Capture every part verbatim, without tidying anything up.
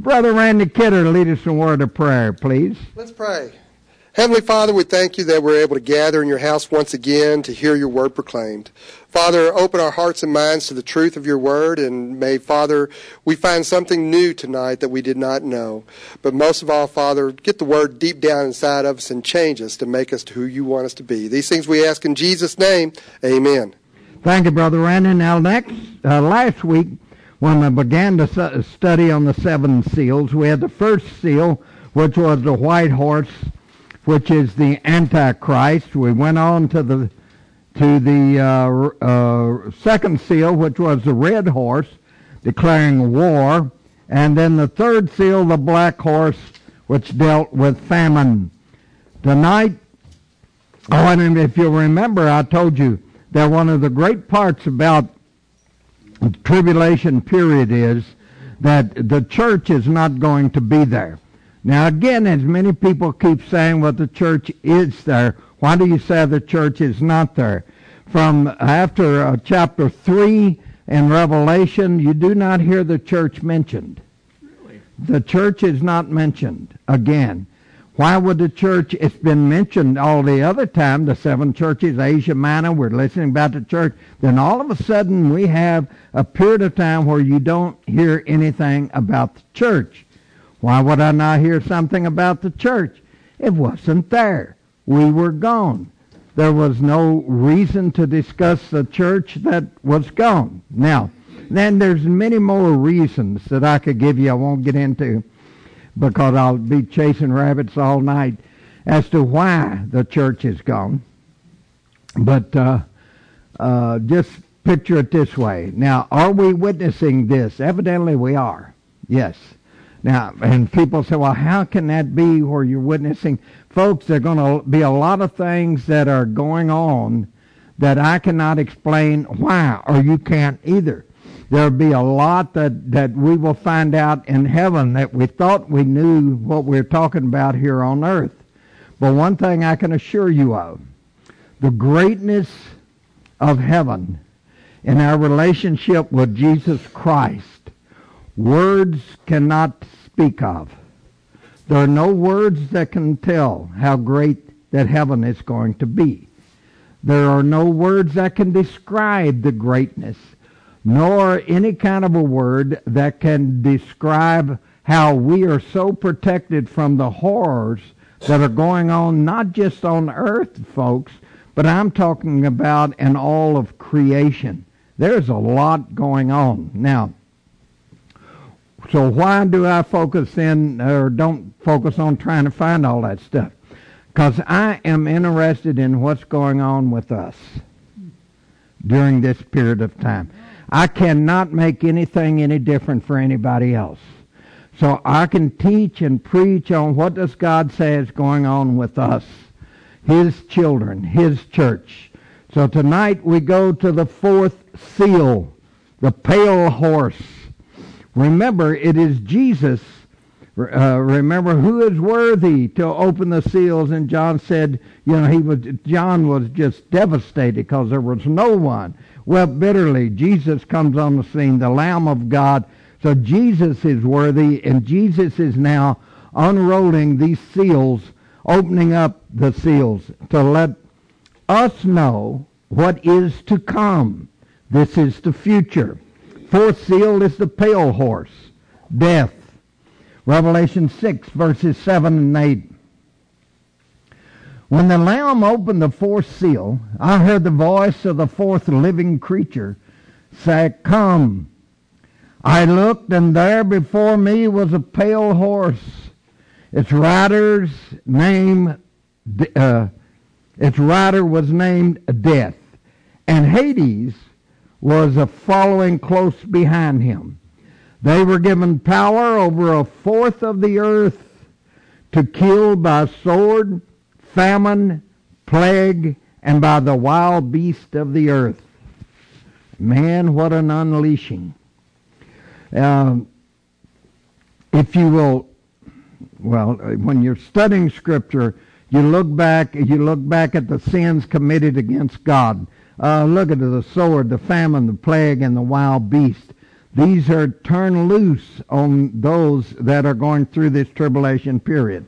Brother Randy Kidder, lead us in a word of prayer, please. Let's pray. Heavenly Father, we thank you that we're able to gather in your house once again to hear your word proclaimed. Father, open our hearts and minds to the truth of your word, and may, Father, we find something new tonight that we did not know. But most of all, Father, get the word deep down inside of us and change us to make us to who you want us to be. These things we ask in Jesus' name. Amen. Thank you, Brother Randy. Now, next, uh, last week, when we began to su- study on the seven seals, we had the first seal, which was the white horse, which is the Antichrist. We went on to the to the uh, uh, second seal, which was the red horse, declaring war, and then the third seal, the black horse, which dealt with famine. Tonight, oh, and if you remember, I told you that one of the great parts about the tribulation period is that the church is not going to be there. Now, again, as many people keep saying, well, the church is there. Why do you say the church is not there? From after uh, chapter three in Revelation, you do not hear the church mentioned. Really? The church is not mentioned again. Why would the church, it's been mentioned all the other time, the seven churches, Asia Minor, we're listening about the church. Then all of a sudden we have a period of time where you don't hear anything about the church. Why would I not hear something about the church? It wasn't there. We were gone. There was no reason to discuss the church that was gone. Now, then there's many more reasons that I could give you I won't get into because I'll be chasing rabbits all night as to why the church is gone. But uh, uh, just picture it this way. Now, are we witnessing this? Evidently we are. Yes. Now, and people say, well, how can that be where you're witnessing? Folks, there are going to be a lot of things that are going on that I cannot explain why, or you can't either. There'll be a lot that, that we will find out in heaven that we thought we knew what we're talking about here on earth. But one thing I can assure you of, the greatness of heaven in our relationship with Jesus Christ, words cannot speak of. There are no words that can tell how great that heaven is going to be. There are no words that can describe the greatness, nor any kind of a word that can describe how we are so protected from the horrors that are going on, not just on earth, folks, but I'm talking about in all of creation. There's a lot going on. Now, so why do I focus in, or don't focus on trying to find all that stuff? Because I am interested in what's going on with us during this period of time. I cannot make anything any different for anybody else. So I can teach and preach on what does God say is going on with us, His children, His church. So tonight we go to the fourth seal, the pale horse. Remember, it is Jesus. Uh, remember, who is worthy to open the seals? And John said, you know, he was. John was just devastated because there was no one. Wept bitterly. Jesus comes on the scene, the Lamb of God. So Jesus is worthy, and Jesus is now unrolling these seals, opening up the seals to let us know what is to come. This is the future. Fourth seal is the pale horse, death. Revelation six, verses seven and eight. When the Lamb opened the fourth seal, I heard the voice of the fourth living creature say, "Come." I looked, and there before me was a pale horse. Its rider's name, uh, its rider was named Death, and Hades was a following close behind him. They were given power over a fourth of the earth to kill by sword, famine, plague, and by the wild beast of the earth. Man, what an unleashing. Um, if you will, well, when you're studying Scripture, you look back, you look back at the sins committed against God. Uh, look at the sword, the famine, the plague, and the wild beast. These are turned loose on those that are going through this tribulation period.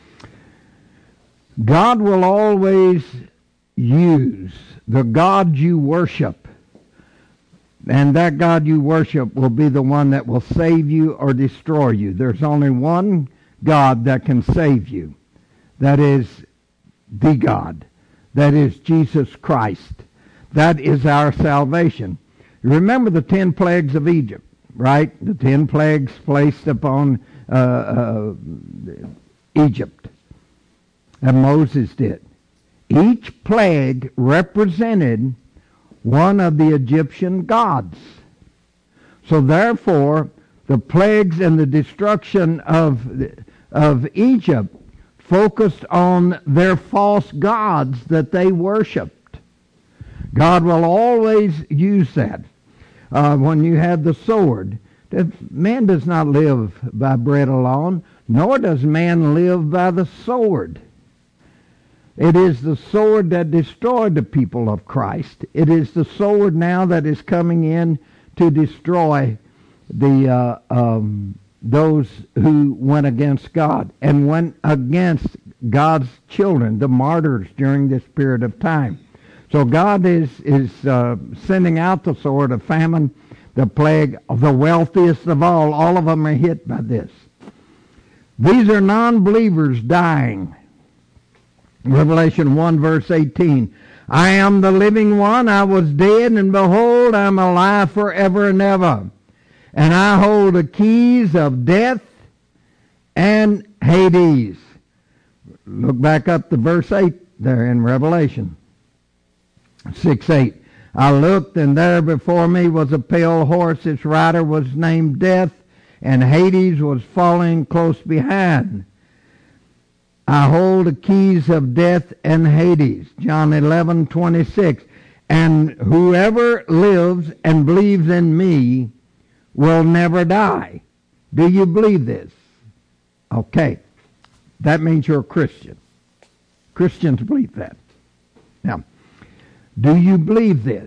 God will always use the God you worship, and that God you worship will be the one that will save you or destroy you. There's only one God that can save you. That is the God. That is Jesus Christ. That is our salvation. Remember the ten plagues of Egypt, right? The ten plagues placed upon uh, uh, Egypt that Moses did. Each plague represented one of the Egyptian gods. So therefore, the plagues and the destruction of, of Egypt focused on their false gods that they worshipped. God will always use that. Uh, when you have the sword, man does not live by bread alone, nor does man live by the sword. It is the sword that destroyed the people of Christ. It is the sword now that is coming in to destroy the uh, um, those who went against God and went against God's children, the martyrs, during this period of time. So God is, is uh, sending out the sword of famine, the plague of the wealthiest of all. All of them are hit by this. These are non-believers dying. Revelation one verse eighteen. I am the living one. I was dead, and behold, I am alive forever and ever. And I hold the keys of death and Hades. Look back up to verse eight there in Revelation six eight. I looked, and there before me was a pale horse. Its rider was named Death, and Hades was following close behind. I hold the keys of death and Hades. John eleven twenty-six. And whoever lives and believes in me will never die. Do you believe this? Okay. That means you're a Christian. Christians believe that. Now, do you believe this?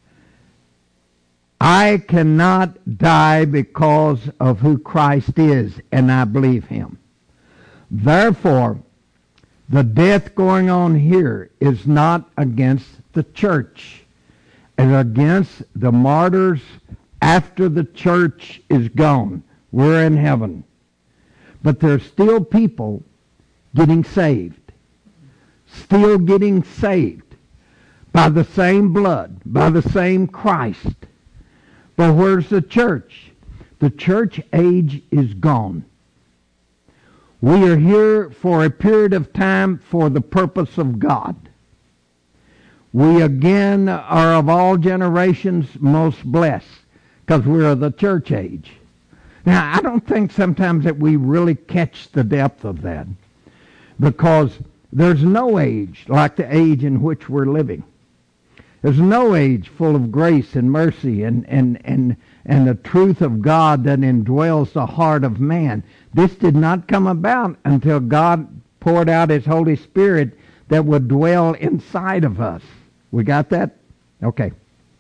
I cannot die because of who Christ is, and I believe him. Therefore, the death going on here is not against the church. It's against the martyrs after the church is gone. We're in heaven. But there's still people getting saved. Still getting saved by the same blood, by the same Christ. But where's the church? The church age is gone. We are here for a period of time for the purpose of God. We again are of all generations most blessed because we're of the church age. Now, I don't think sometimes that we really catch the depth of that, because there's no age like the age in which we're living. There's no age full of grace and mercy and, and, and, and the truth of God that indwells the heart of man. This did not come about until God poured out his Holy Spirit that would dwell inside of us. We got that? Okay.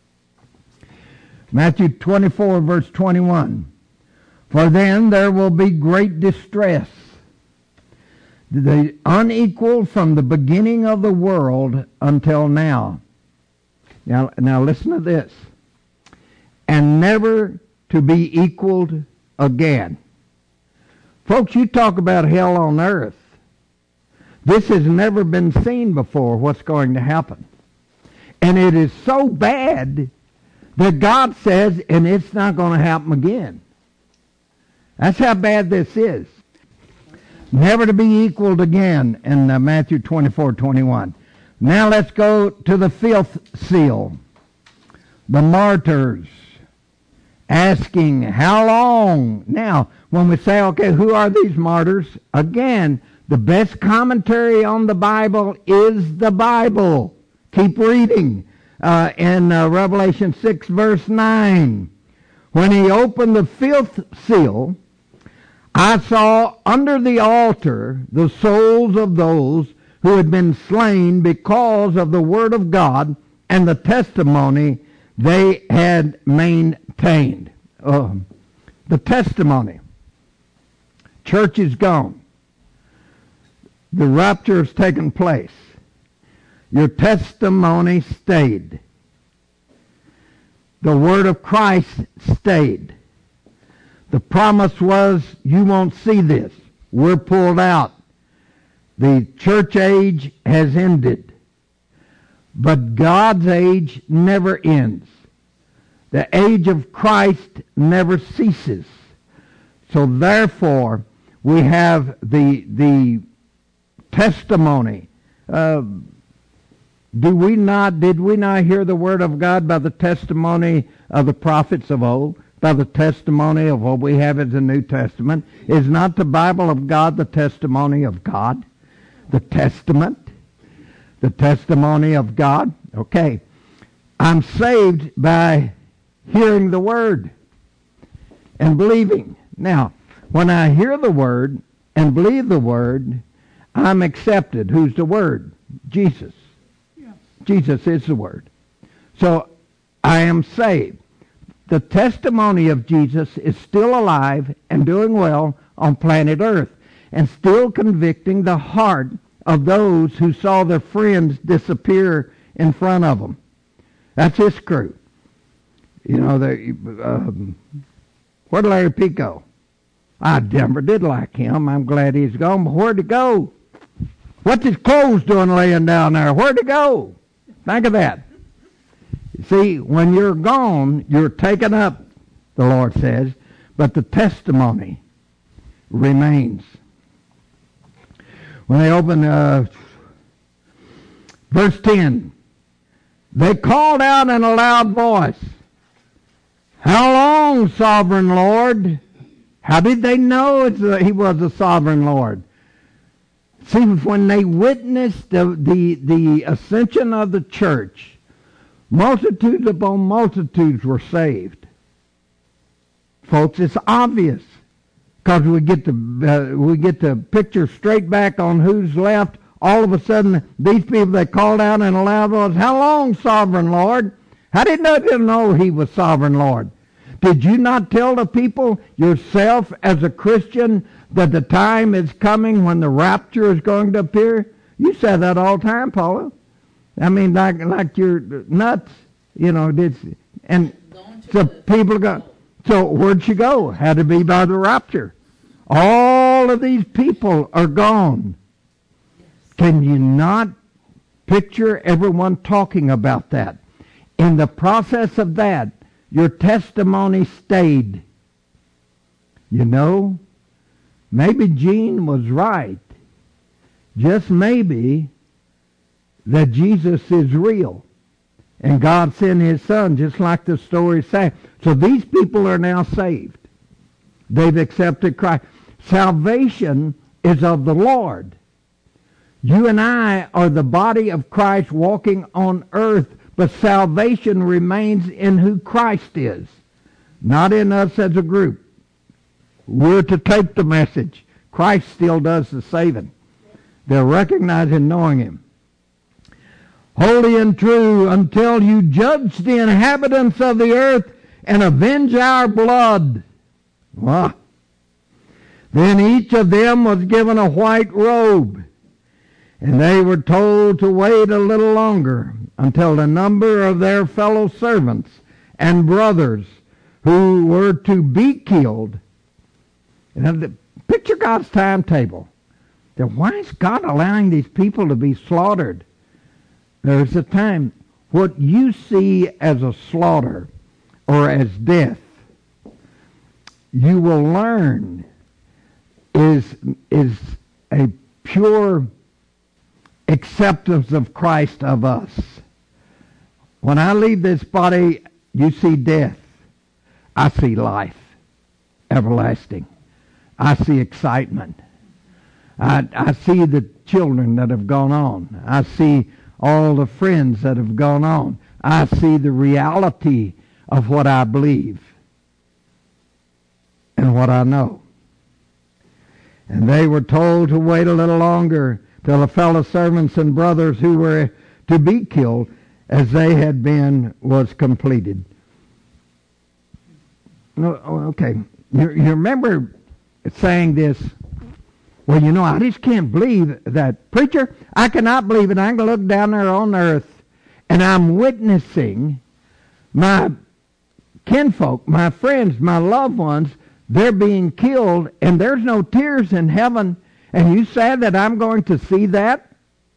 Matthew twenty-four, verse twenty-one. For then there will be great distress, the unequaled from the beginning of the world until now. Now, now listen to this. And never to be equaled again. Folks, you talk about hell on earth. This has never been seen before, what's going to happen. And it is so bad that God says, and it's not going to happen again. That's how bad this is. Never to be equaled again in uh, Matthew twenty-four twenty-one. Now let's go to the fifth seal. The martyrs asking, how long? Now, when we say, okay, who are these martyrs? Again, the best commentary on the Bible is the Bible. Keep reading. Uh, in uh, Revelation six, verse nine. When he opened the fifth seal, I saw under the altar the souls of those who had been slain because of the word of God and the testimony they had maintained. uh, the testimony. Church is gone. The rapture has taken place. Your testimony stayed. The word of Christ stayed. The promise was, you won't see this. We're pulled out. The church age has ended. But God's age never ends. The age of Christ never ceases. So therefore, we have the the testimony. Uh, do we not? Did we not hear the word of God by the testimony of the prophets of old? By the testimony of what we have in the New Testament? Is not the Bible of God the testimony of God? The Testament? The testimony of God? Okay. I'm saved by hearing the word and believing. Now, when I hear the word and believe the word, I'm accepted. Who's the word? Jesus. Yeah. Jesus is the word. So I am saved. The testimony of Jesus is still alive and doing well on planet Earth and still convicting the heart of those who saw their friends disappear in front of them. That's his crew. You know, the, um, where'd Larry P go? I never did like him. I'm glad he's gone, but where'd he go? What's his clothes doing laying down there? Where'd he go? Think of that. See, when you're gone, you're taken up, the Lord says, but the testimony remains. When they open uh, verse ten, they called out in a loud voice, "How long, sovereign Lord?" How did they know it's a, he was a sovereign Lord? See, when they witnessed the, the, the ascension of the church, multitudes upon multitudes were saved. Folks, it's obvious, because we get the uh, we get the picture straight back on who's left. All of a sudden, these people, they called out in a loud voice, "How long, sovereign Lord?" How did they know he was sovereign Lord? Did you not tell the people yourself as a Christian that the time is coming when the rapture is going to appear? You said that all the time, Paula. I mean, like like you're nuts, you know. This, and so people go. So where'd she go? Had to be by the rapture. All of these people are gone. Can you not picture everyone talking about that? In the process of that, your testimony stayed. You know, maybe Gene was right. Just maybe that Jesus is real. And God sent his son, just like the story says. So these people are now saved. They've accepted Christ. Salvation is of the Lord. You and I are the body of Christ walking on earth, but salvation remains in who Christ is, not in us as a group. We're to take the message. Christ still does the saving. They'll recognize and knowing him. Holy and true, until you judge the inhabitants of the earth and avenge our blood. Wow. Then each of them was given a white robe, and they were told to wait a little longer until the number of their fellow servants and brothers who were to be killed. And picture God's timetable. Then why is God allowing these people to be slaughtered? There's a time. What you see as a slaughter or as death, you will learn is, is a pure acceptance of Christ of us. When I leave this body, you see death. I see life, everlasting. I see excitement. I, I see the children that have gone on. I see all the friends that have gone on. I see the reality of what I believe and what I know. And they were told to wait a little longer till the fellow servants and brothers who were to be killed as they had been was completed. No, oh, okay. You, you remember saying this, well, you know, I just can't believe that. Preacher, I cannot believe it. I can look down there on earth, and I'm witnessing my kinfolk, my friends, my loved ones, they're being killed, and there's no tears in heaven. And you said that I'm going to see that?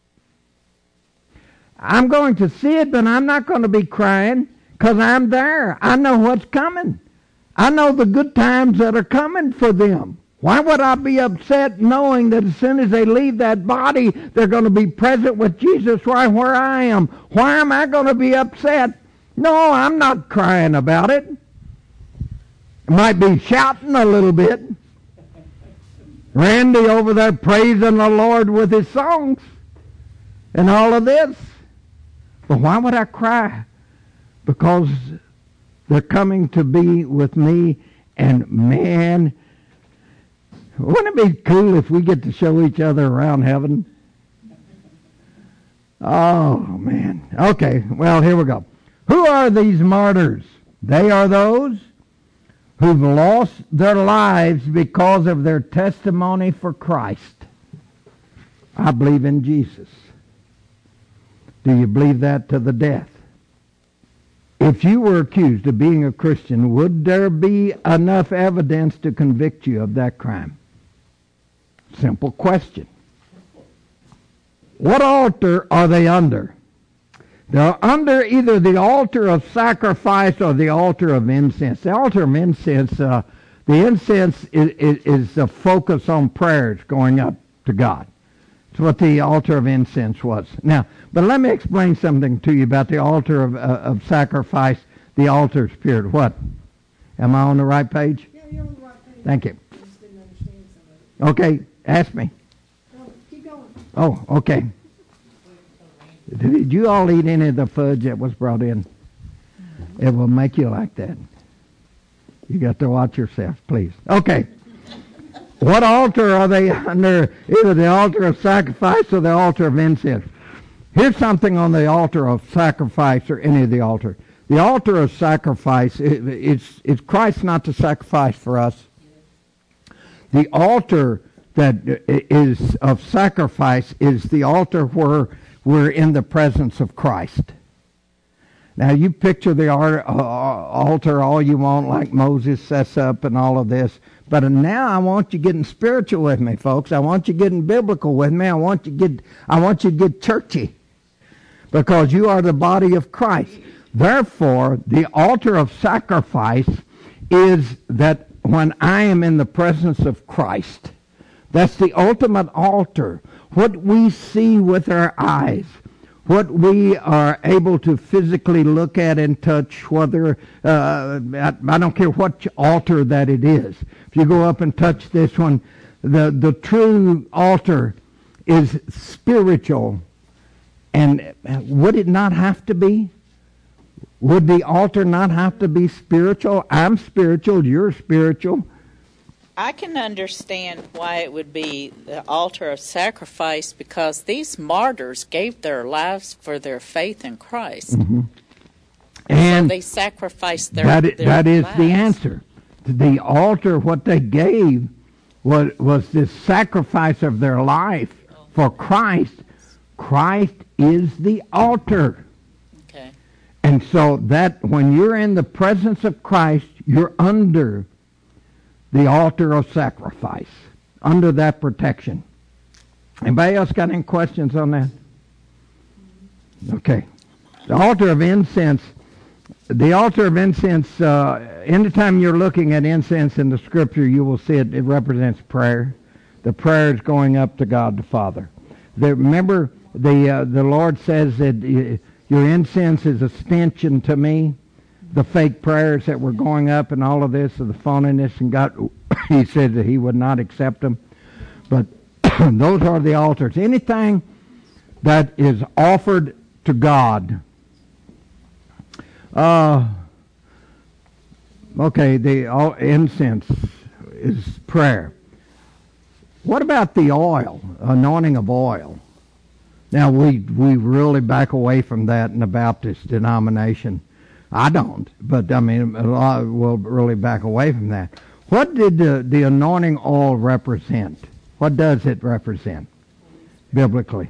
I'm going to see it, but I'm not going to be crying because I'm there. I know what's coming. I know the good times that are coming for them. Why would I be upset knowing that as soon as they leave that body, they're going to be present with Jesus right where I am? Why am I going to be upset? No, I'm not crying about it. I might be shouting a little bit. Randy over there praising the Lord with his songs and all of this. But why would I cry? Because they're coming to be with me, and man, wouldn't it be cool if we get to show each other around heaven? Oh, man. Okay, well, here we go. Who are these martyrs? They are those who've lost their lives because of their testimony for Christ. I believe in Jesus. Do you believe that to the death? If you were accused of being a Christian, would there be enough evidence to convict you of that crime? Simple question. What altar are they under? They're under either the altar of sacrifice or the altar of incense. The altar of incense, uh, the incense is, is, is the focus on prayers going up to God. It's what the altar of incense was. Now, but let me explain something to you about the altar of, uh, of sacrifice, the altar of spirit. What? Am I on the right page? Yeah, you're on the right page. Thank you. I just didn't understand some of it. Okay, ask me. No, keep going. Oh, okay. Did you all eat any of the fudge that was brought in? It will make you like that. You got to watch yourself, please. Okay. What altar are they under? Either the altar of sacrifice or the altar of incense. Here's something on the altar of sacrifice or any of the altar. The altar of sacrifice, it, it's, it's Christ not to sacrifice for us. The altar that is of sacrifice is the altar where we're in the presence of Christ. Now you picture the altar all you want, like Moses sets up and all of this. But now I want you getting spiritual with me, folks. I want you getting biblical with me. I want you get I want you to get churchy. Because you are the body of Christ. Therefore, the altar of sacrifice is that when I am in the presence of Christ, that's the ultimate altar. What we see with our eyes, what we are able to physically look at and touch, whether, uh, I, I don't care what altar that it is. If you go up and touch this one, the, the true altar is spiritual. And would it not have to be? Would the altar not have to be spiritual? I'm spiritual, you're spiritual. I can understand why it would be the altar of sacrifice, because these martyrs gave their lives for their faith in Christ. Mm-hmm. And so they sacrificed their, that, their that is lives. the answer. The altar, what they gave was, was this sacrifice of their life for Christ. Christ is the altar. Okay. And so that when you're in the presence of Christ, you're under the altar of sacrifice, under that protection. Anybody else got any questions on that? Okay. The altar of incense, the altar of incense, uh, anytime you're looking at incense in the Scripture, you will see it, it represents prayer. The prayer is going up to God the Father. The, remember, the uh, the Lord says that uh, your incense is a stench unto me. The fake prayers that were going up and all of this, of the phoniness, and God, he said that he would not accept them. But those are the altars. Anything that is offered to God. Uh, okay, the all, incense is prayer. What about the oil, anointing of oil? Now, we, we really back away from that in the Baptist denomination. I don't, but I mean, a lot will really back away from that. What did the, the anointing oil represent? What does it represent biblically?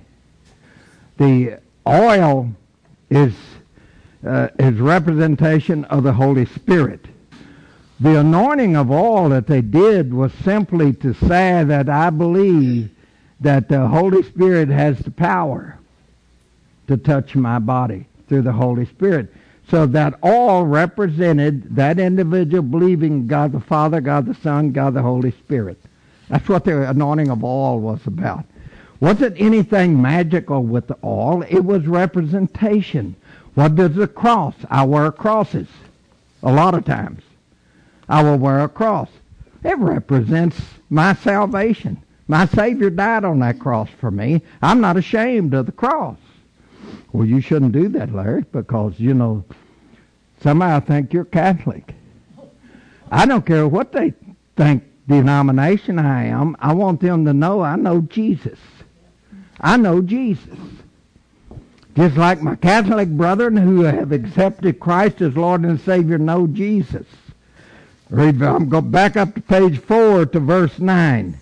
The oil is uh, is representation of the Holy Spirit. The anointing of oil that they did was simply to say that I believe that the Holy Spirit has the power to touch my body through the Holy Spirit. So that all represented that individual believing God the Father, God the Son, God the Holy Spirit. That's what the anointing of oil was about. Wasn't anything magical with the oil. It was representation. What does the cross? I wear crosses a lot of times. I will wear a cross. It represents my salvation. My Savior died on that cross for me. I'm not ashamed of the cross. Well, you shouldn't do that, Larry, because, you know, somehow think you're Catholic. I don't care what they think denomination I am. I want them to know I know Jesus. I know Jesus. Just like my Catholic brethren who have accepted Christ as Lord and Savior know Jesus. Read, I'm going back up to page four to verse nine.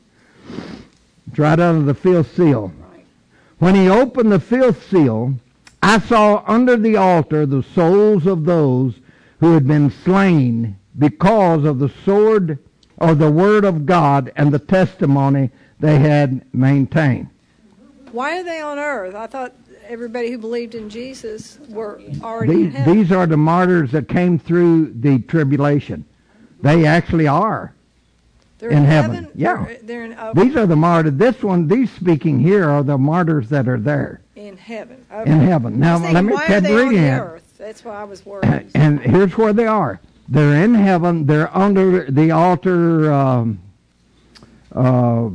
It's right under the fifth seal. When he opened the fifth seal, I saw under the altar the souls of those who had been slain because of the sword or the word of God and the testimony they had maintained. Why are they on earth? I thought everybody who believed in Jesus were already in These, heaven. these are the martyrs that came through the tribulation. They actually are. They're in in heaven. heaven? Yeah. They're, they're in, oh, These are the martyrs. This one, these speaking here are the martyrs that are there in heaven. Okay. in heaven. Now, I was thinking, let me why are keep they on reading the it. earth? That's why I was worried. And here's where they are. They're in heaven. They're under the altar. Um, uh,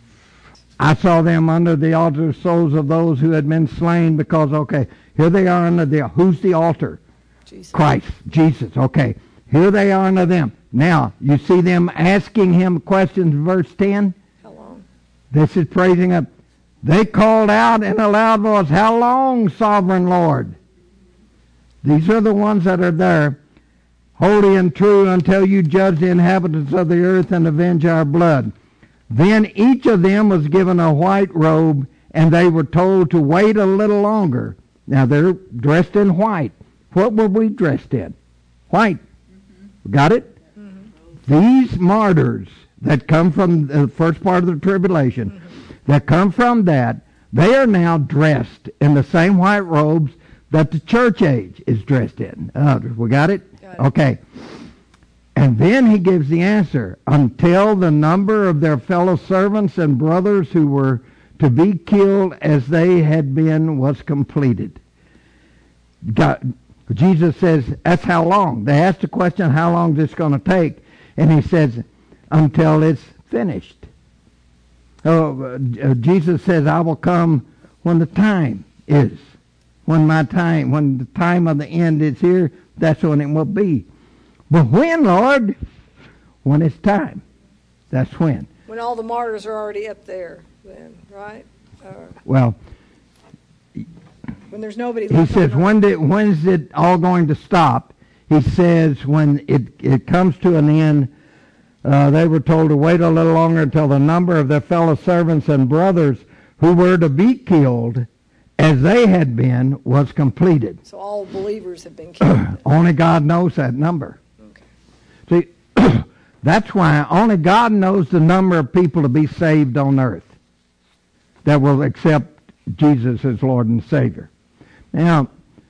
I saw them under the altar, souls of those who had been slain because, okay, here they are under the, who's the altar? Jesus. Christ, Jesus, okay. Here they are under them. Now, you see them asking him questions in verse ten? How long? This is praising up. They called out in a loud voice, how long, sovereign Lord? These are the ones that are there, holy and true until you judge the inhabitants of the earth and avenge our blood. Then each of them was given a white robe, and they were told to wait a little longer. Now, they're dressed in white. What were we dressed in? White. Mm-hmm. Got it? Mm-hmm. These martyrs that come from the first part of the tribulation, mm-hmm. that come from that, they are now dressed in the same white robes that the church age is dressed in. Uh, we got it? Got it. Okay. And then he gives the answer. Until the number of their fellow servants and brothers who were to be killed as they had been was completed. God, Jesus says, that's how long. They asked the question, how long is this going to take? And he says, until it's finished. Oh, uh, Jesus says, I will come when the time is. When my time, when the time of the end is here, that's when it will be. But when, Lord? When it's time. That's when. When all the martyrs are already up there, then, right? Uh, Well, when there's nobody he left says, on when did, when's it all going to stop? He says, when it, it comes to an end, uh, they were told to wait a little longer until the number of their fellow servants and brothers who were to be killed as they had been was completed. So all believers have been killed. Only God knows that number. Okay. See, that's why only God knows the number of people to be saved on earth that will accept Jesus as Lord and Savior. Now,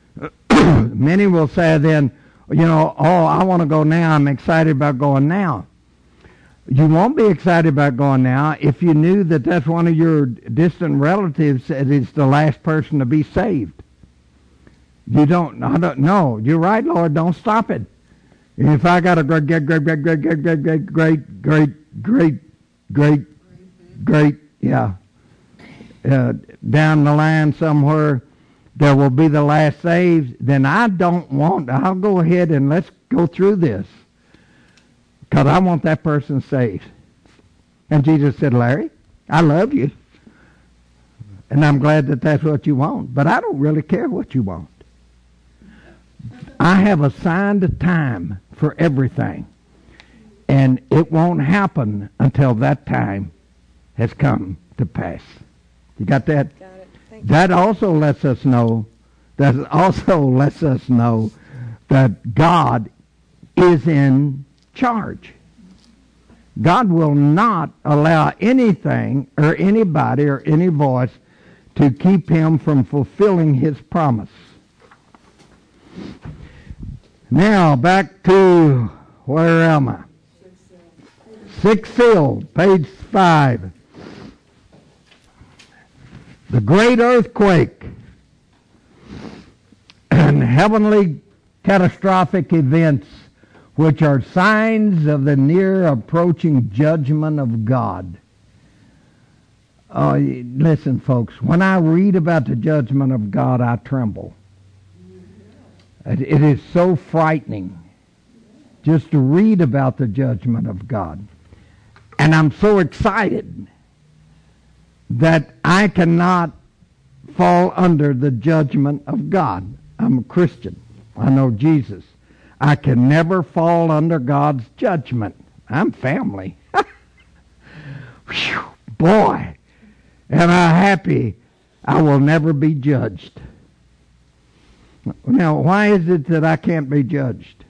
many will say then, you know, oh, I want to go now. I'm excited about going now. You won't be excited about going now if you knew that that's one of your distant relatives that is the last person to be saved. You don't, I don't know. You're right, Lord. Don't stop it. If I got a great, great, great, great, great, great, great, great, great, great, great, great, great, yeah, uh, down the line somewhere, there will be the last saved, then I don't want, I'll go ahead and let's go through this. Because I want that person saved. And Jesus said, Larry, I love you. And I'm glad that that's what you want. But I don't really care what you want. I have assigned a time for everything, and it won't happen until that time has come to pass. You got that? Got it. Thank you. That also lets us know, that also lets us know that God is in charge. God will not allow anything or anybody or any voice to keep him from fulfilling his promise. Now, back to, where am I? Sixth seal, page five. The great earthquake and heavenly catastrophic events which are signs of the near approaching judgment of God. Oh, listen, folks, when I read about the judgment of God, I tremble. It is so frightening just to read about the judgment of God. And I'm so excited that I cannot fall under the judgment of God. I'm a Christian. I know Jesus. I can never fall under God's judgment. I'm family. Whew, boy, am I happy I will never be judged. Now, why is it that I can't be judged?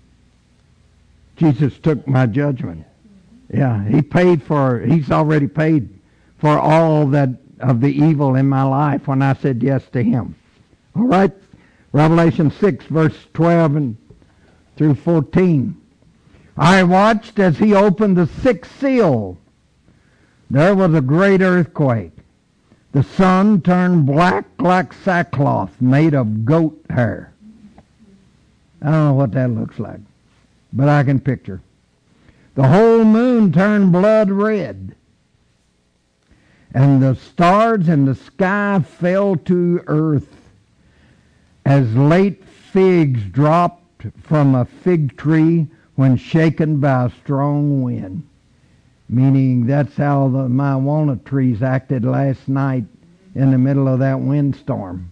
Jesus took my judgment. Yeah, he paid for, he's already paid for all that of the evil in my life when I said yes to him. All right? Revelation six, verse twelve and through fourteen. I watched as he opened the sixth seal. There was a great earthquake. The sun turned black like sackcloth made of goat hair. I don't know what that looks like, but I can picture. The whole moon turned blood red, and the stars in the sky fell to earth as late figs dropped from a fig tree when shaken by a strong wind. Meaning that's how the, my walnut trees acted last night in the middle of that windstorm.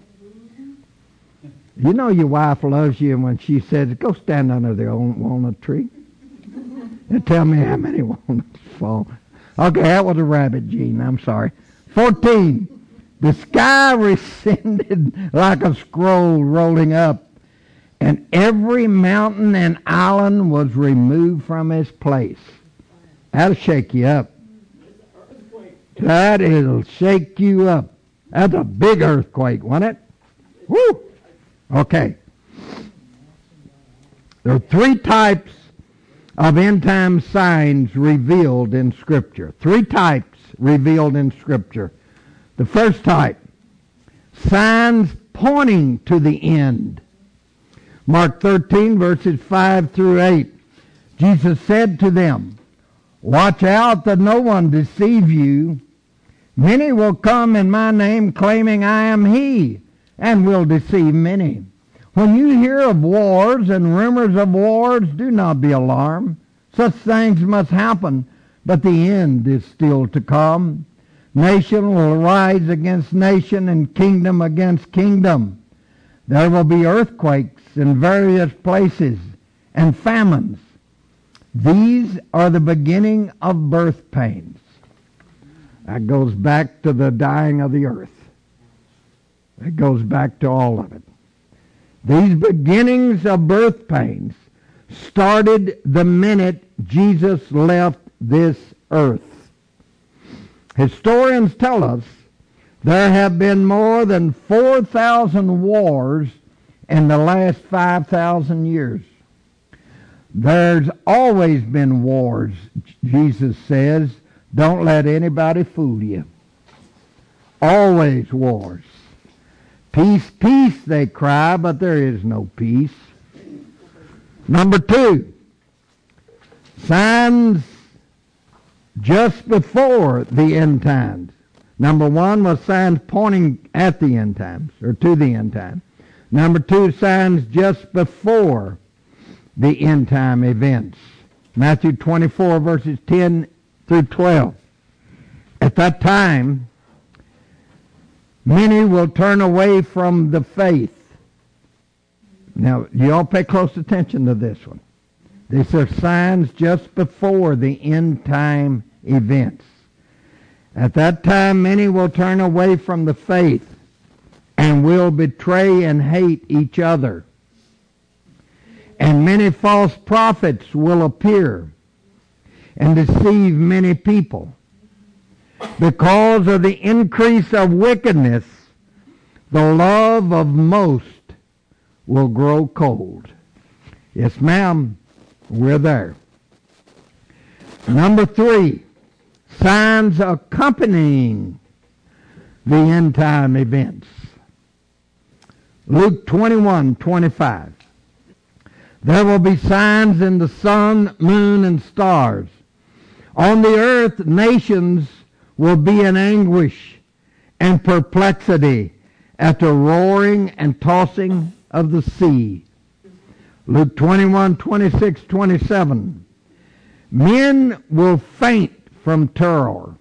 You know your wife loves you when she says, go stand under the old walnut tree and tell me how many walnuts fall. Okay, that was a rabbit, Gene. I'm sorry. fourteen. The sky rescinded like a scroll rolling up, and every mountain and island was removed from its place. That'll shake you up. That'll shake you up. That's a big earthquake, wasn't it? Woo! Okay. There are three types of end-time signs revealed in Scripture. Three types revealed in Scripture. The first type, signs pointing to the end. Mark thirteen, verses five through eight. Jesus said to them, watch out that no one deceive you. Many will come in my name claiming I am he, and will deceive many. When you hear of wars and rumors of wars, do not be alarmed. Such things must happen, but the end is still to come. Nation will rise against nation and kingdom against kingdom. There will be earthquakes in various places and famines. These are the beginning of birth pains. That goes back to the dying of the earth. It goes back to all of it. These beginnings of birth pains started the minute Jesus left this earth. Historians tell us there have been more than four thousand wars in the last five thousand years. There's always been wars, Jesus says. Don't let anybody fool you. Always wars. Peace, peace, they cry, but there is no peace. Number two, signs just before the end times. Number one was signs pointing at the end times, or to the end time. Number two, signs just before the end time events. Matthew twenty-four, verses ten through twelve. At that time, many will turn away from the faith. Now, you all pay close attention to this one. These are signs just before the end time events. At that time, many will turn away from the faith and will betray and hate each other. And many false prophets will appear and deceive many people. Because of the increase of wickedness, the love of most will grow cold. Yes, ma'am, we're there. Number three, signs accompanying the end time events. Luke twenty-one twenty-five. There will be signs in the sun, moon, and stars. On the earth, nations will be in anguish and perplexity at the roaring and tossing of the sea. Luke twenty-one twenty-six twenty-seven. Men will faint from terror,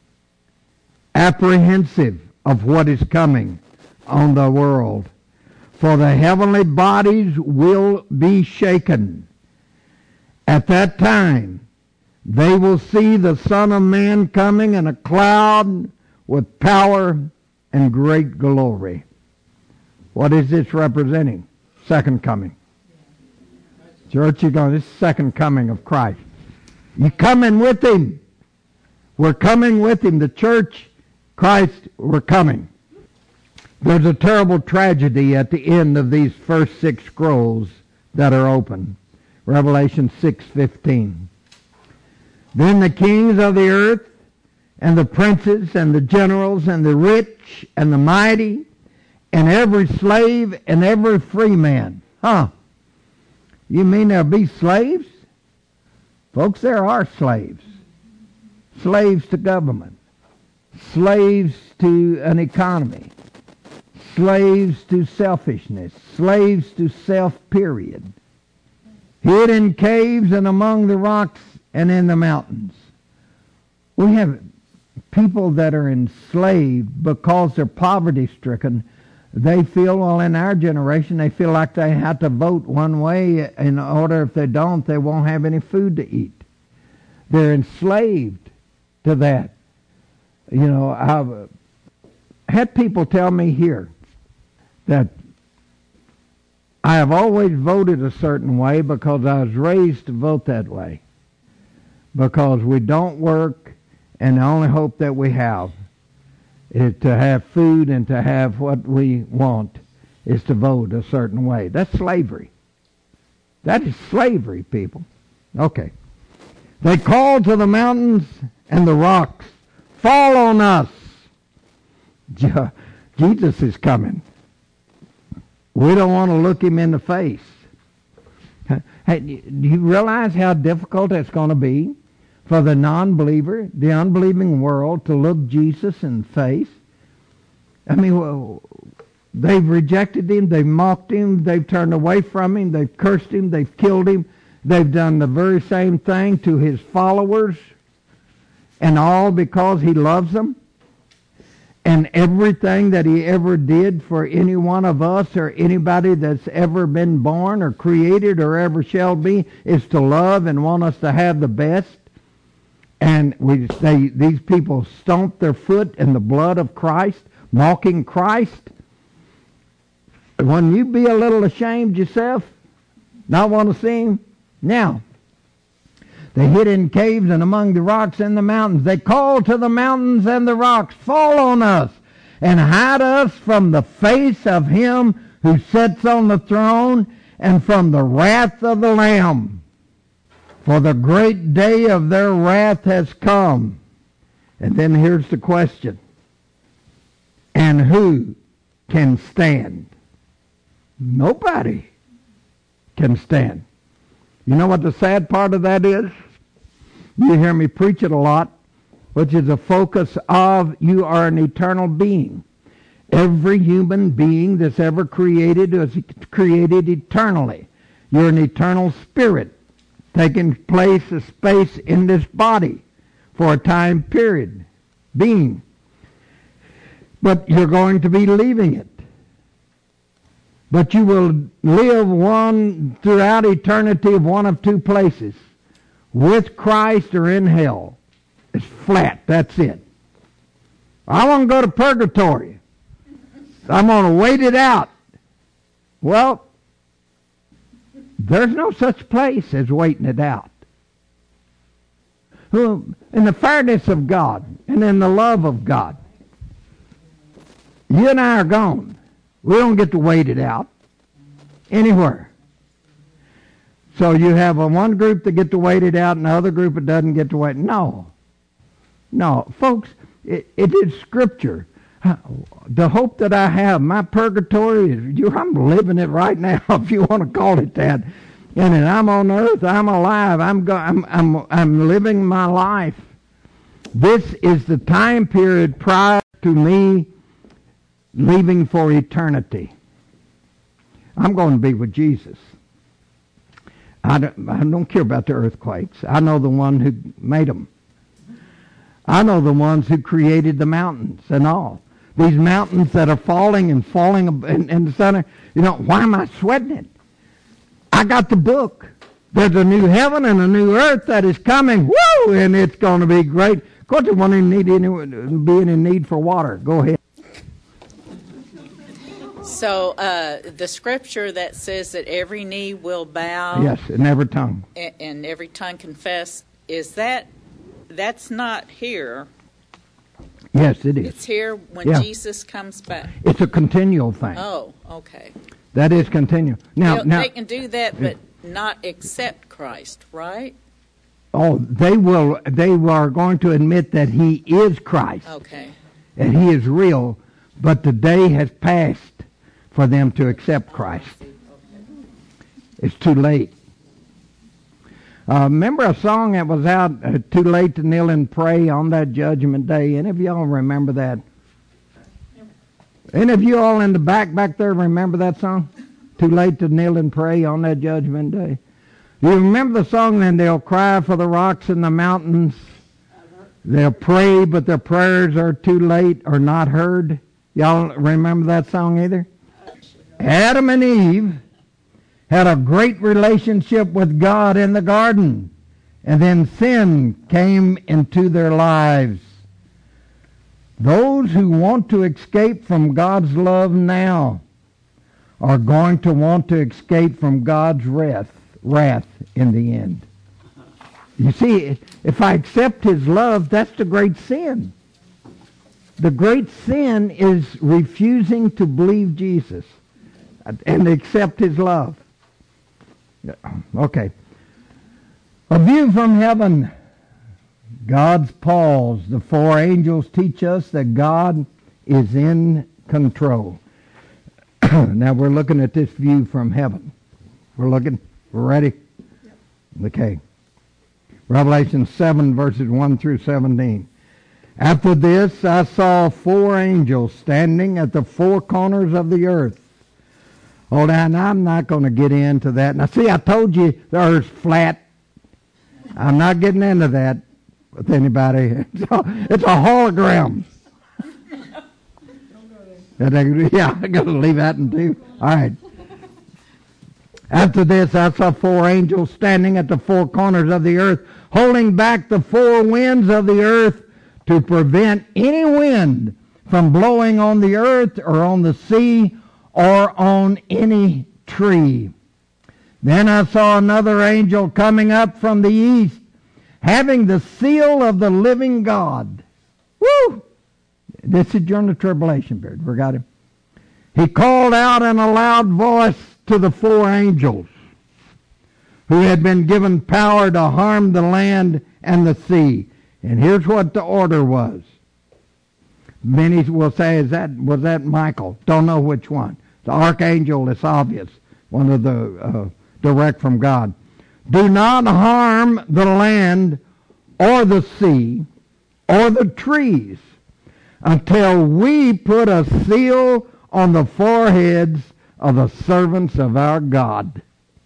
apprehensive of what is coming on the world. For the heavenly bodies will be shaken. At that time, they will see the Son of Man coming in a cloud with power and great glory. What is this representing? Second coming. Church, you're going, this is second coming of Christ. You're coming with Him. We're coming with Him. The church, Christ, we're coming. There's a terrible tragedy at the end of these first six scrolls that are open. Revelation six fifteen. Then the kings of the earth and the princes and the generals and the rich and the mighty and every slave and every free man. Huh? You mean there'll be slaves? Folks, there are slaves. Slaves to government. Slaves to an economy. Slaves to selfishness. Slaves to self, period. Hid in caves and among the rocks and in the mountains. We have people that are enslaved because they're poverty-stricken. They feel, well, in our generation, they feel like they have to vote one way in order, if they don't, they won't have any food to eat. They're enslaved to that. You know, I've had people tell me here that I have always voted a certain way because I was raised to vote that way. Because we don't work, and the only hope that we have is to have food and to have what we want is to vote a certain way. That's slavery. That is slavery, people. Okay. They called to the mountains and the rocks, fall on us. Jesus is coming. We don't want to look Him in the face. Hey, do you realize how difficult it's going to be for the non-believer, the unbelieving world, to look Jesus in the face? I mean, well, they've rejected Him, they've mocked Him, they've turned away from Him, they've cursed Him, they've killed Him, they've done the very same thing to His followers, and all because He loves them. And everything that He ever did for any one of us or anybody that's ever been born or created or ever shall be is to love and want us to have the best. And we they, these people stomp their foot in the blood of Christ, mocking Christ. Wouldn't you be a little ashamed yourself? Not want to see Him? Now, they hid in caves and among the rocks and the mountains. They called to the mountains and the rocks, fall on us and hide us from the face of Him who sits on the throne and from the wrath of the Lamb. For the great day of their wrath has come. And then here's the question. And who can stand? Nobody can stand. You know what the sad part of that is? You hear me preach it a lot, which is the focus of you are an eternal being. Every human being that's ever created was created eternally. You're an eternal spirit, taking place of space in this body for a time period, being. But you're going to be leaving it. But you will live one throughout eternity of one of two places, with Christ or in hell. It's flat. That's it. I want to go to purgatory. I'm going to wait it out. Well, there's no such place as waiting it out. In the fairness of God and in the love of God, you and I are gone. We don't get to wait it out anywhere. So you have a one group that get to wait it out and the other group that doesn't get to wait. No. No. Folks, it, it is Scripture. The hope that I have, my purgatory, is you, I'm living it right now, if you want to call it that. And then I'm on earth, I'm alive, I'm, go, I'm, I'm, I'm living my life. This is the time period prior to me leaving for eternity. I'm going to be with Jesus. I don't, I don't care about the earthquakes. I know the one who made them. I know the ones who created the mountains and all. These mountains that are falling and falling in, in the center. You know, why am I sweating it? I got the book. There's a new heaven and a new earth that is coming. Woo! And it's going to be great. Of course, there won't even need any, be any need for water. Go ahead. So uh, the scripture that says that every knee will bow. Yes, and every tongue. And, and every tongue confess. Is that, that's not here. Yes, it is. It's here when yeah. Jesus comes back. It's a continual thing. Oh, okay. That is continual. Now, They'll, now they can do that, but not accept Christ, right? Oh, they will. They are going to admit that He is Christ. Okay. And He is real, but the day has passed for them to accept Christ. It's too late. Uh, remember a song that was out, uh, Too Late to Kneel and Pray on that judgment day? Any of y'all remember that? Any of you all in the back back there remember that song? Too late to kneel and pray on that judgment day. You remember the song, then they'll cry for the rocks and the mountains. They'll pray, but their prayers are too late or not heard. Y'all remember that song either? Adam and Eve had a great relationship with God in the garden, and then sin came into their lives. Those who want to escape from God's love now are going to want to escape from God's wrath, wrath in the end. You see, if I accept His love, that's the great sin. The great sin is refusing to believe Jesus and accept His love. Okay. A view from heaven. God's pause. The four angels teach us that God is in control. Now we're looking at this view from heaven. We're looking. We're ready? Okay. Revelation seven, verses one through seventeen. After this I saw four angels standing at the four corners of the earth. Oh, now I'm not going to get into that. Now, see, I told you the earth's flat. I'm not getting into that with anybody. It's a, it's a hologram. Yeah, I'm going to leave that in two. All right. After this, I saw four angels standing at the four corners of the earth, holding back the four winds of the earth to prevent any wind from blowing on the earth or on the sea or on any tree. Then I saw another angel coming up from the east, having the seal of the living God. Woo! This is during the tribulation period. Forgot him. He called out in a loud voice to the four angels who had been given power to harm the land and the sea. And here's what the order was. Many will say, "Is that was that Michael?" Don't know which one. The archangel is obvious, one of the uh, direct from God. Do not harm the land or the sea or the trees until we put a seal on the foreheads of the servants of our God.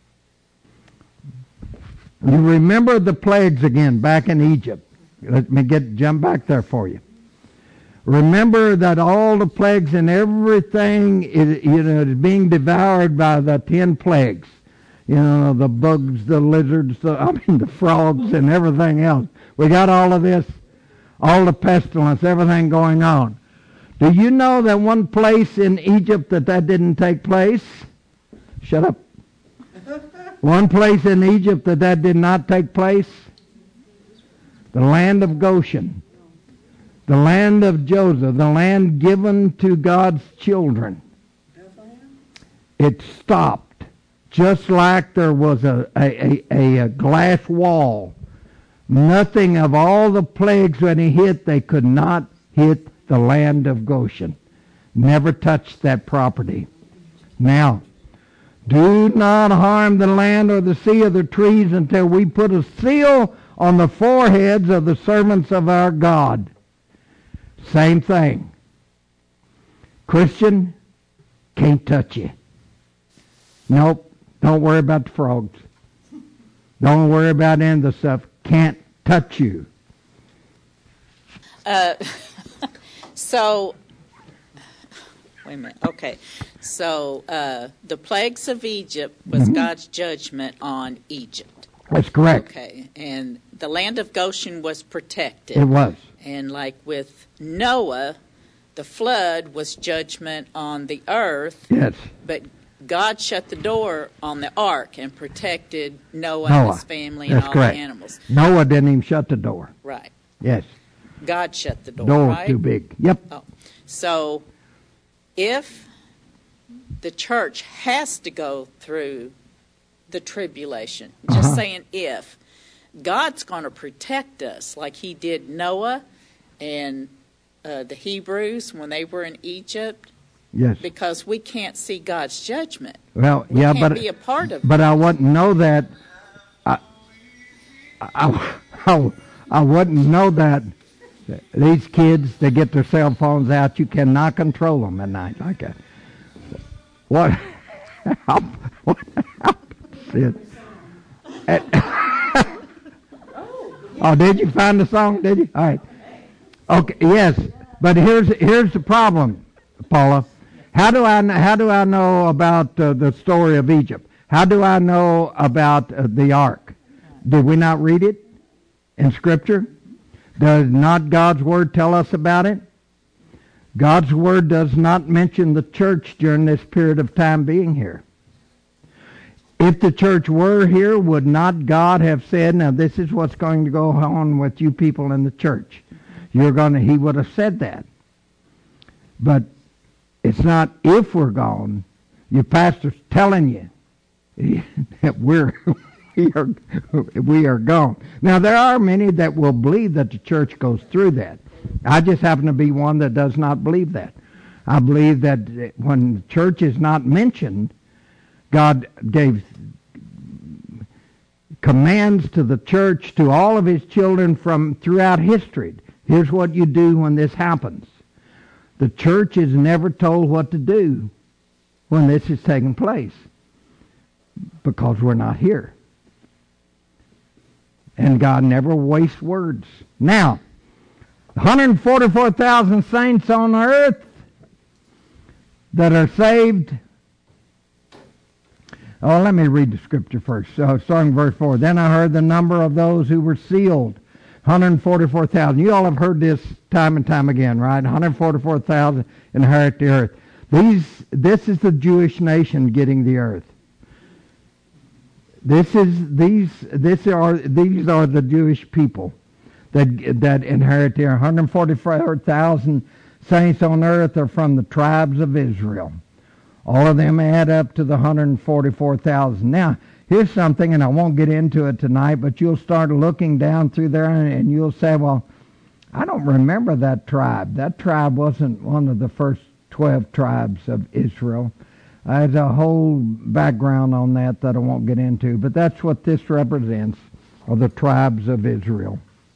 You remember the plagues again back in Egypt. Let me get jump back there for you. Remember that all the plagues and everything is, you know, is being devoured by the ten plagues. You know, the bugs, the lizards, the, I mean the frogs and everything else. We got all of this, all the pestilence, everything going on. Do you know that one place in Egypt that that didn't take place? Shut up. One place in Egypt that that did not take place? The land of Goshen. The land of Joseph, the land given to God's children. It stopped, just like there was a, a, a, a glass wall. Nothing of all the plagues when he hit, they could not hit the land of Goshen. Never touched that property. Now, do not harm the land or the sea or the trees until we put a seal on the foreheads of the servants of our God. Same thing. Christian, can't touch you. Nope, don't worry about the frogs. Don't worry about any of the stuff. Can't touch you. Uh, so, wait a minute. Okay. So, uh, the plagues of Egypt was mm-hmm. God's judgment on Egypt. That's correct. Okay. And the land of Goshen was protected. It was. And like with Noah, the flood was judgment on the earth. Yes. But God shut the door on the ark and protected Noah, Noah. and his family That's and all correct. the animals. Noah didn't even shut the door. Right. Yes. God shut the door, Door right? too big. Yep. Oh. So if the church has to go through the tribulation, just uh-huh. saying if, God's going to protect us like he did Noah and uh, the Hebrews when they were in Egypt. Yes. Because we can't see God's judgment. Well, we yeah, can't but be a part of but it. I wouldn't know that. I, I, I, I wouldn't know that. These kids, they get their cell phones out. You cannot control them at night like that. What? what? It, oh, did you find the song? Did you? All right. Okay. Yes, but here's here's the problem, Paula. How do I how do I know about uh, the story of Egypt? How do I know about uh, the ark? Did we not read it in Scripture? Does not God's Word tell us about it? God's Word does not mention the church during this period of time being here. If the church were here, would not God have said, now this is what's going to go on with you people in the church? You're going to, he would have said that. But it's not if we're gone. Your pastor's telling you that we're we are we are gone. Now there are many that will believe that the church goes through that. I just happen to be one that does not believe that. I believe that when the church is not mentioned, God gave commands to the church, to all of his children from throughout history. Here's what you do when this happens. The church is never told what to do when this is taking place because we're not here. And God never wastes words. Now, one hundred forty-four thousand saints on earth that are saved. Oh, let me read the scripture first. So, starting verse four. Then I heard the number of those who were sealed. one hundred forty-four thousand. You all have heard this time and time again, right? one hundred forty-four thousand inherit the earth. These, this is the Jewish nation getting the earth. This is these. This are these are the Jewish people that that inherit the earth. one hundred forty-four thousand saints on earth are from the tribes of Israel. All of them add up to the one hundred forty-four thousand. Now, here's something, and I won't get into it tonight, but you'll start looking down through there, and, and you'll say, well, I don't remember that tribe. That tribe wasn't one of the first twelve tribes of Israel. Uh, there's a whole background on that that I won't get into, but that's what this represents, are the tribes of Israel.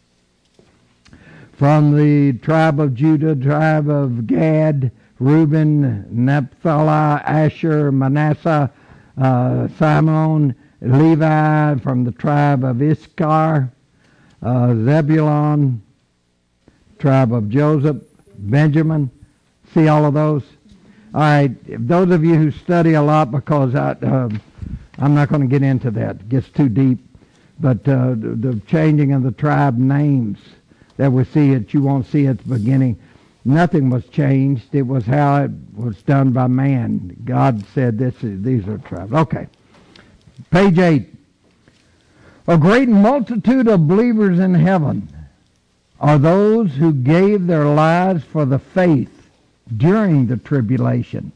From the tribe of Judah, tribe of Gad, Reuben, Naphtali, Asher, Manasseh, uh, Simon, Levi, from the tribe of Issachar, uh, Zebulun, tribe of Joseph, Benjamin. See all of those? All right. Those of you who study a lot, because I, uh, I'm not going to get into that. It gets too deep. But uh, the, the changing of the tribe names that we see it, you won't see at the beginning. Nothing was changed. It was how it was done by man. God said, "This is these are tribes." Okay. Page eight. A great multitude of believers in heaven are those who gave their lives for the faith during the tribulation.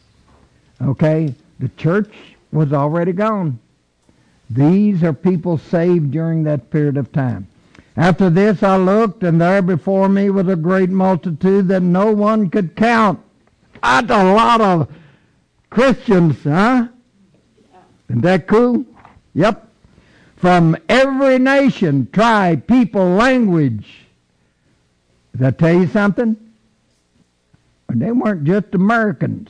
Okay? The church was already gone. These are people saved during that period of time. After this I looked, and there before me was a great multitude that no one could count. That's a lot of Christians, huh? Isn't that cool? Yep. From every nation, tribe, people, language. Does that tell you something? They weren't just Americans.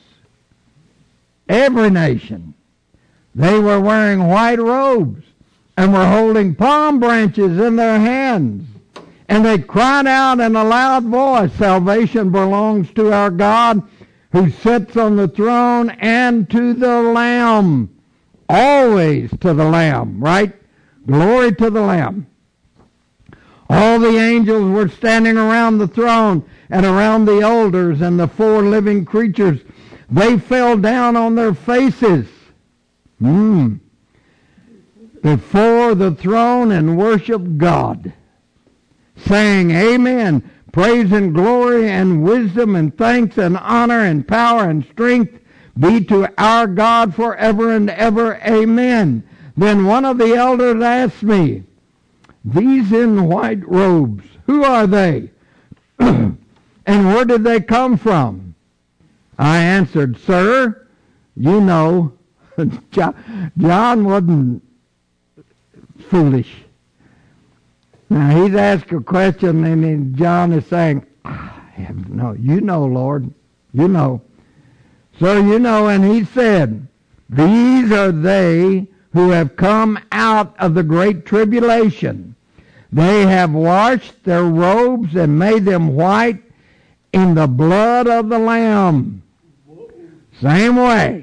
Every nation. They were wearing white robes and were holding palm branches in their hands. And they cried out in a loud voice, "Salvation belongs to our God who sits on the throne and to the Lamb." Always to the Lamb, right? Glory to the Lamb. All the angels were standing around the throne and around the elders and the four living creatures. They fell down on their faces hmm, before the throne and worshiped God, saying, "Amen. Praise and glory and wisdom and thanks and honor and power and strength be to our God forever and ever. Amen." Then one of the elders asked me, "These in white robes, who are they? And where did they come from?" I answered, "Sir, you know." John wasn't foolish. Now he's asked a question, and then John is saying, "I have no, you know, Lord, you know." So you know, and he said, "These are they who have come out of the great tribulation. They have washed their robes and made them white in the blood of the Lamb." Same way.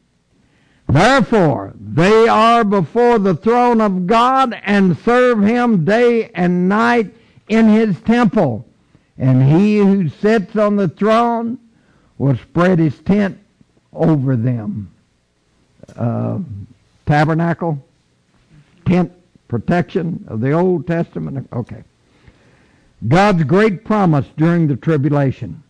"Therefore, they are before the throne of God and serve him day and night in his temple. And he who sits on the throne will spread his tent over them." Uh, tabernacle, tent, protection of the Old Testament. Okay. God's great promise during the tribulation.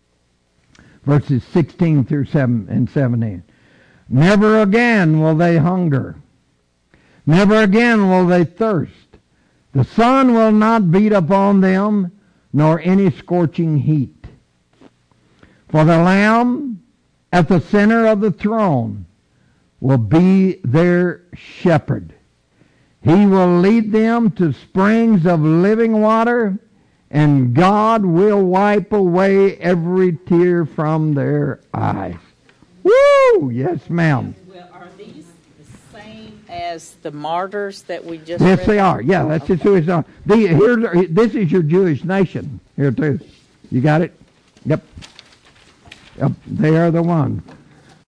Verses sixteen through seven and seventeen. "Never again will they hunger. Never again will they thirst. The sun will not beat upon them, nor any scorching heat. For the Lamb at the center of the throne will be their shepherd. He will lead them to springs of living water, and God will wipe away every tear from their eyes." Woo! Yes, ma'am. Well, are these the same as the martyrs that we just Yes, read? they are. Yeah, that's just who it's on. The, here, this is your Jewish nation here too. You got it? Yep. Yep. They are the ones.